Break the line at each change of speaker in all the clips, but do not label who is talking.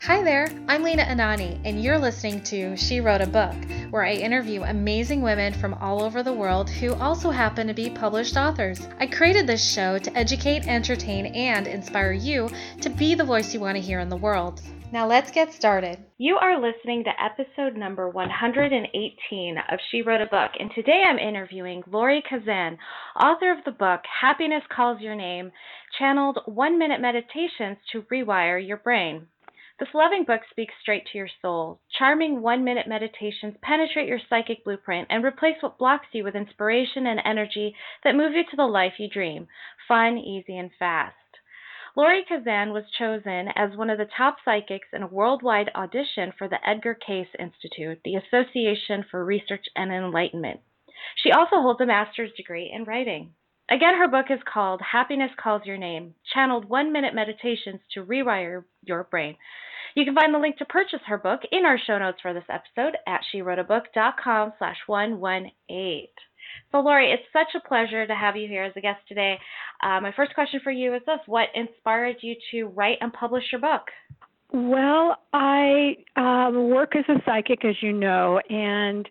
Hi there, I'm Lena Anani, and you're listening to She Wrote a Book, where I interview amazing women from all over the world who also happen to be published authors. I created this show to educate, entertain, and inspire you to be the voice you want to hear in the world. Now let's get started. You are listening to episode number 118 of She Wrote a Book, and today I'm interviewing Laurie Kazan, author of the book Happiness Calls Your Name, channeled 1-minute meditations to rewire your brain. This loving book speaks straight to your soul. Charming 1-minute meditations penetrate your psychic blueprint and replace what blocks you with inspiration and energy that move you to the life you dream. Fun, easy, and fast. Laurie Kazan was chosen as one of the top psychics in a worldwide audition for the Edgar Cayce Institute, the Association for Research and Enlightenment. She also holds a master's degree in writing. Again, her book is called Happiness Calls Your Name, channeled 1-minute meditations to rewire your brain. You can find the link to purchase her book in our show notes for this episode at shewroteabook.com/118. So, Laurie, it's such a pleasure to have you here as a guest today. My first question for you is this: what inspired you to write and publish your book?
Well, I work as a psychic, as you know, and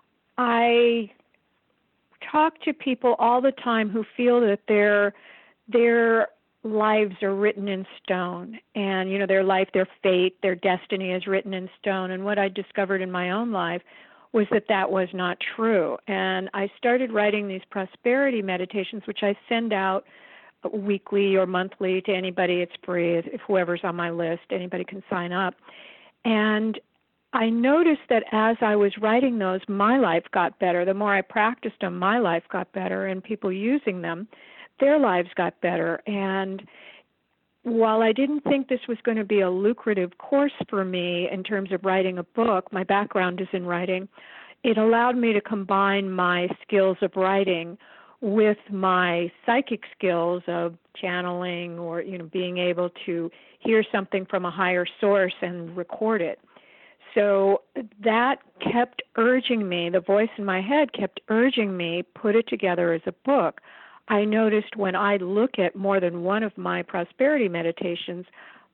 I talk to people all the time who feel that their lives are written in stone, and their life, their fate, their destiny is written in stone. And what I discovered in my own life was that that was not true. And I started writing these prosperity meditations, which I send out weekly or monthly to anybody. It's free. If whoever's on my list, anybody can sign up. And I noticed that as I was writing those, my life got better. The more I practiced them, my life got better, and people using them, their lives got better. And while I didn't think this was going to be a lucrative course for me in terms of writing a book, my background is in writing, it allowed me to combine my skills of writing with my psychic skills of channeling or being able to hear something from a higher source and record it. So that kept urging me, the voice in my head kept urging me, put it together as a book. I noticed when I look at more than one of my prosperity meditations,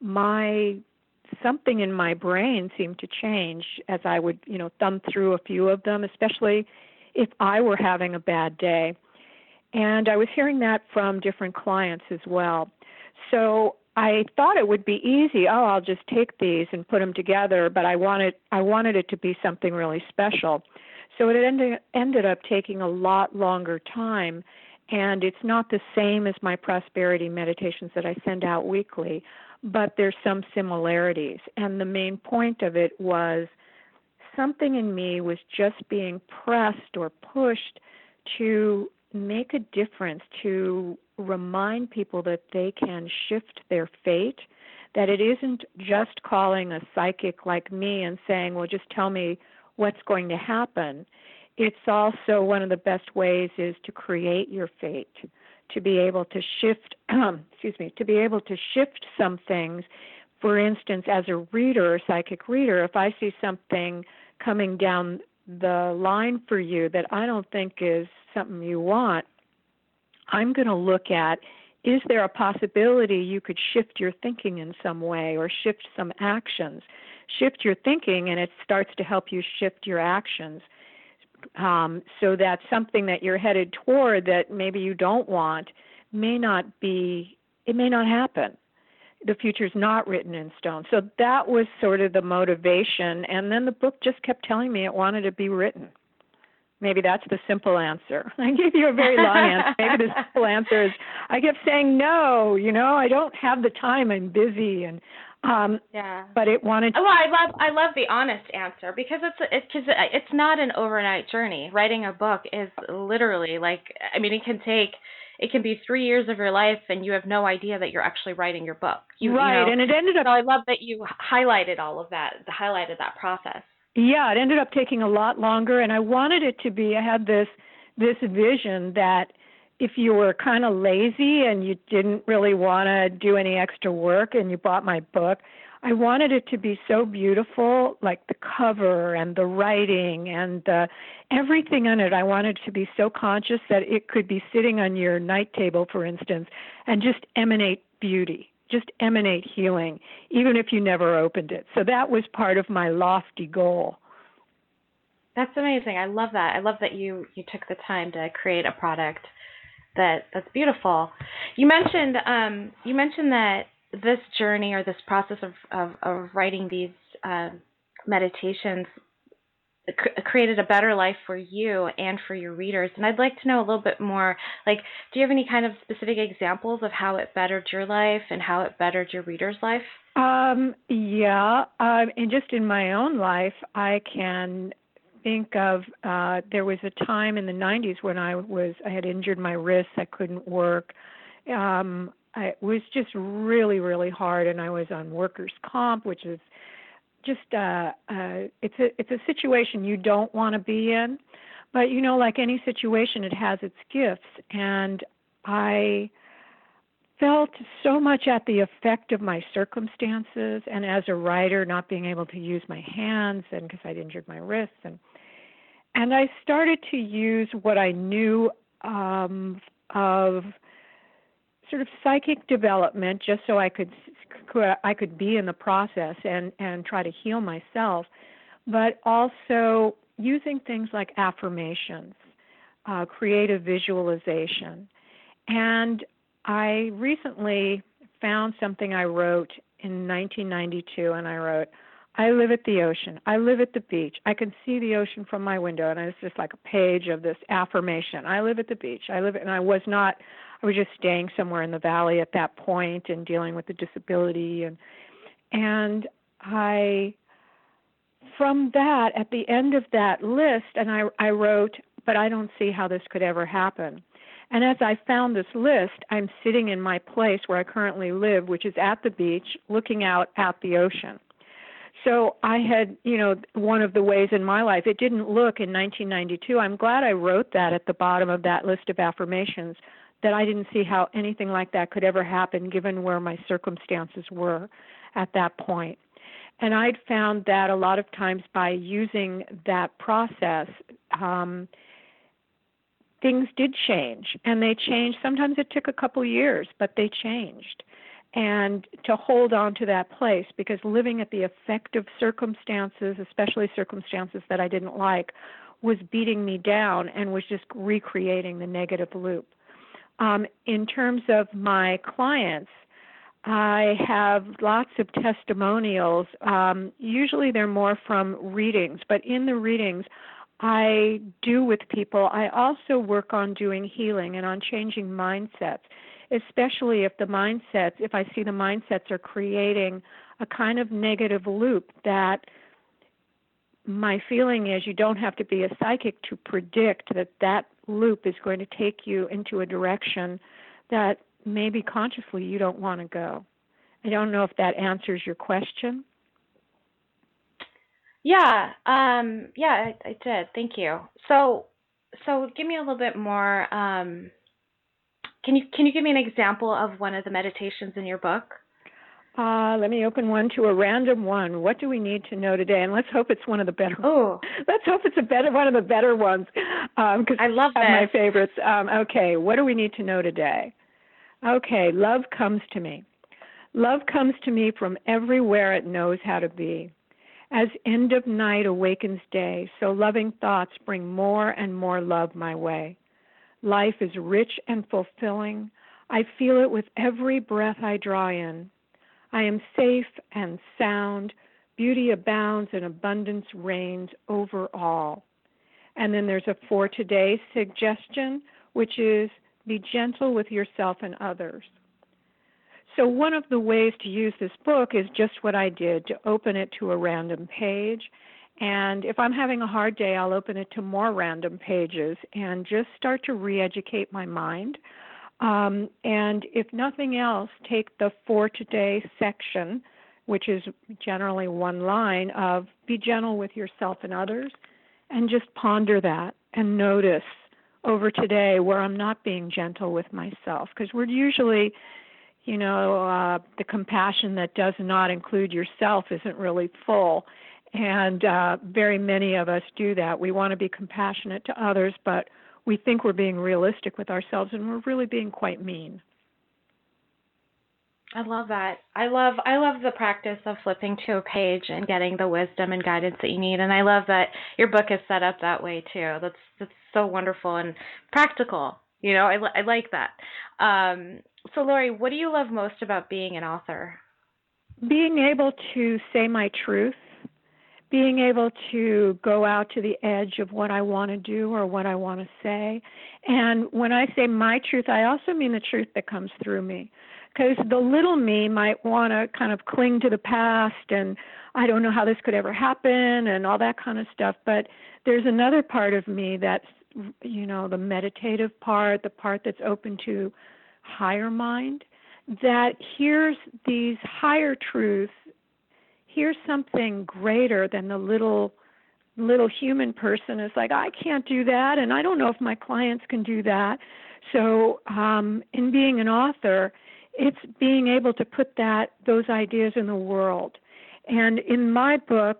something in my brain seemed to change as I would, thumb through a few of them, especially if I were having a bad day. And I was hearing that from different clients as well. So I thought it would be easy. Oh, I'll just take these and put them together, but I wanted it to be something really special. So it ended up taking a lot longer time, and it's not the same as my prosperity meditations that I send out weekly, but there's some similarities. And the main point of it was something in me was just being pressed or pushed to make a difference, to remind people that they can shift their fate, that it isn't just calling a psychic like me and saying, well, just tell me what's going to happen. It's also one of the best ways is to create your fate, to be able to shift, to be able to shift some things. For instance, as a reader, a psychic reader, if I see something coming down the line for you that I don't think is something you want, I'm going to look at, is there a possibility you could shift your thinking in some way or shift some actions? Shift your thinking and it starts to help you shift your actions. So that something that you're headed toward that maybe you don't want may not happen. The future's not written in stone. So that was sort of the motivation. And then the book just kept telling me it wanted to be written. Maybe that's the simple answer. I gave you a very long answer. Maybe the simple answer is I kept saying, no, I don't have the time. I'm busy. And but it wanted to.
Oh, I love the honest answer because it's not an overnight journey. Writing a book is literally it can be 3 years of your life and you have no idea that you're actually writing your book.
And it ended up.
So I love that you highlighted all of that, process.
Yeah, it ended up taking a lot longer, and I wanted it to be. I had this vision that if you were kind of lazy and you didn't really want to do any extra work and you bought my book, I wanted it to be so beautiful, like the cover and the writing and everything on it. I wanted it to be so conscious that it could be sitting on your night table, for instance, and just emanate beauty. just emanate healing, even if you never opened it. So that was part of my lofty goal.
That's amazing. I love that. I love that you took the time to create a product that's beautiful. You mentioned that this journey or this process of writing these meditations created a better life for you and for your readers. And I'd like to know a little bit more, like, do you have any kind of specific examples of how it bettered your life and how it bettered your readers' life?
Yeah. And just in my own life, I can think of, there was a time in the 90s when I had injured my wrists. I couldn't work. It was just really, really hard, and I was on workers' comp, which is just it's a situation you don't want to be in, but like any situation, it has its gifts. And I felt so much at the effect of my circumstances, and as a writer, not being able to use my hands, and because I'd injured my wrists, and I started to use what I knew of sort of psychic development, just so I could be in the process and try to heal myself, but also using things like affirmations, creative visualization. And I recently found something I wrote in 1992, and I wrote, "I live at the ocean. I live at the beach. I can see the ocean from my window." And it's just like a page of this affirmation. I live at the beach. And I was just staying somewhere in the valley at that point and dealing with the disability. And I, from that, at the end of that list, and I wrote, "But I don't see how this could ever happen." And as I found this list, I'm sitting in my place where I currently live, which is at the beach, looking out at the ocean. So I had, one of the ways in my life, it didn't look in 1992. I'm glad I wrote that at the bottom of that list of affirmations, that I didn't see how anything like that could ever happen given where my circumstances were at that point. And I'd found that a lot of times by using that process, things did change, and they changed. Sometimes it took a couple years, but they changed. And to hold on to that place, because living at the effect of circumstances, especially circumstances that I didn't like, was beating me down and was just recreating the negative loop. In terms of my clients, I have lots of testimonials. Usually they're more from readings, but in the readings I do with people, I also work on doing healing and on changing mindsets, especially if I see the mindsets are creating a kind of negative loop. That my feeling is you don't have to be a psychic to predict that loop is going to take you into a direction that maybe consciously you don't want to go. I don't know if that answers your question.
Yeah, I did. Thank you. So give me a little bit more. Can you give me an example of one of the meditations in your book?
Let me open one to a random one. What do we need to know today? And let's hope it's one of the better.
Oh,
let's hope it's one of the better ones. Because
I love that.
My favorites. Okay, what do we need to know today? Okay, love comes to me. Love comes to me from everywhere it knows how to be. As end of night awakens day, so loving thoughts bring more and more love my way. Life is rich and fulfilling. I feel it with every breath I draw in. I am safe and sound. Beauty abounds and abundance reigns over all. And then there's a for today suggestion, which is be gentle with yourself and others. So one of the ways to use this book is just what I did, to open it to a random page. And if I'm having a hard day, I'll open it to more random pages and just start to re-educate my mind. And if nothing else, take the for today section, which is generally one line of be gentle with yourself and others, and just ponder that and notice over today where I'm not being gentle with myself. Because we're usually, the compassion that does not include yourself isn't really full. And very many of us do that. We want to be compassionate to others, but we think we're being realistic with ourselves, and we're really being quite mean.
I love that. I love the practice of flipping to a page and getting the wisdom and guidance that you need. And I love that your book is set up that way too. That's so wonderful and practical. I like that. So Lori, what do you love most about being an author?
Being able to say my truth, being able to go out to the edge of what I want to do or what I want to say. And when I say my truth, I also mean the truth that comes through me. Because the little me might want to kind of cling to the past and I don't know how this could ever happen and all that kind of stuff. But there's another part of me that's, the meditative part, the part that's open to higher mind, that hears these higher truths, here's something greater than the little human person is like, I can't do that, and I don't know if my clients can do that. So in being an author, it's being able to put those ideas in the world. And in my book,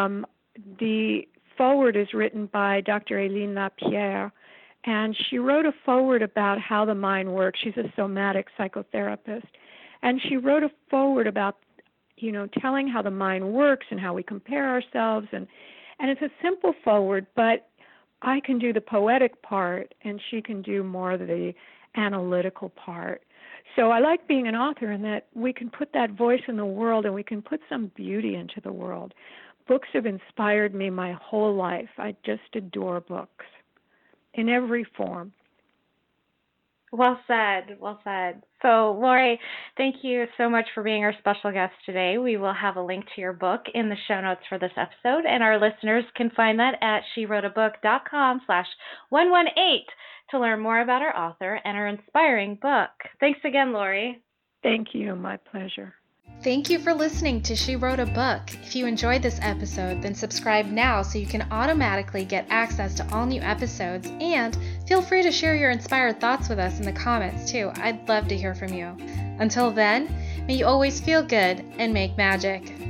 the foreword is written by Dr. Aileen Lapierre, and she wrote a foreword about how the mind works. She's a somatic psychotherapist. And she wrote a foreword about, telling how the mind works and how we compare ourselves. And it's a simple foreword, but I can do the poetic part, and she can do more of the analytical part. So I like being an author in that we can put that voice in the world and we can put some beauty into the world. Books have inspired me my whole life. I just adore books in every form.
Well said. Well said. So, Lori, thank you so much for being our special guest today. We will have a link to your book in the show notes for this episode, and our listeners can find that at shewroteabook.com/118 to learn more about our author and her inspiring book. Thanks again, Lori.
Thank you. My pleasure.
Thank you for listening to She Wrote a Book. If you enjoyed this episode, then subscribe now so you can automatically get access to all new episodes, and feel free to share your inspired thoughts with us in the comments too. I'd love to hear from you. Until then, may you always feel good and make magic.